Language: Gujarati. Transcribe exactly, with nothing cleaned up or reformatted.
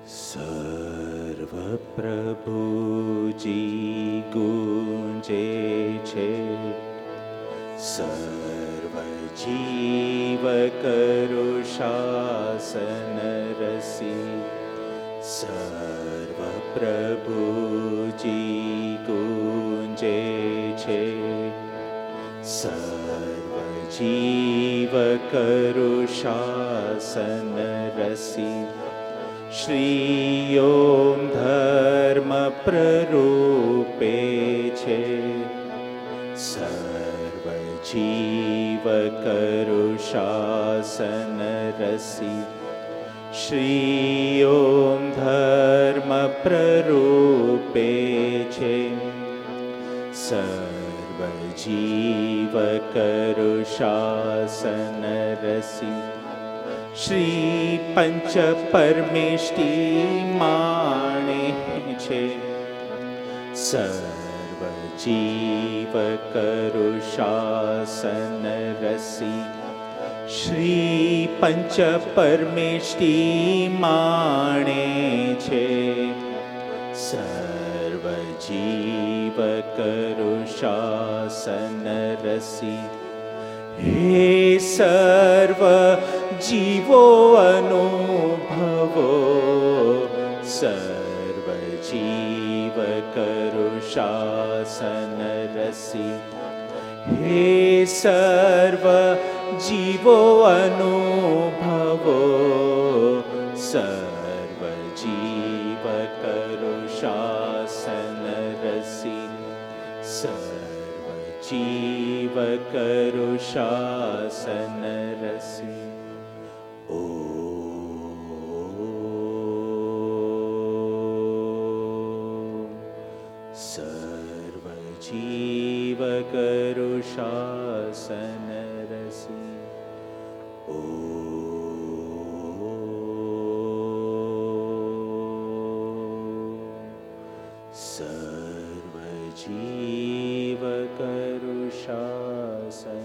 સર્વપ્રભુજી ગુંજે છે, સર્વજીવ કરુ શાસન રસી. સર્વપ્રભુજી ગુંજે છે, સર્વજીવ કરુ શાસન રસી. શ્રી ઓમ ધર્મ પ્રરૂપે છે, સર્વજીવ કરુ શાસન રસી. શ્રી ઓમ ધર્મ પ્રરૂપે છે, સર્વજીવ કરુ શાસન રસી. શ્રી પંચ પરમેષ્ટિ માણે છે, સર્વજીવ કરુ શાસન રસી. શ્રી પંચ પરમેષ્ટિ માણે છે, સર્વજીવ કરુ શાસન રસી. હે સર્વ જીવો અનુભવો, સર્વજીવ કરુ શાસન રસી. હે સર્વ જીવો અનુભવો, સર્વજીવ કરુ શાસન રસી. સર્વજીવ કરુ શાસન રસી. સર્વજીવ કરુ શાસન રસી. ઓ સર્વજીવ કરુ શાસન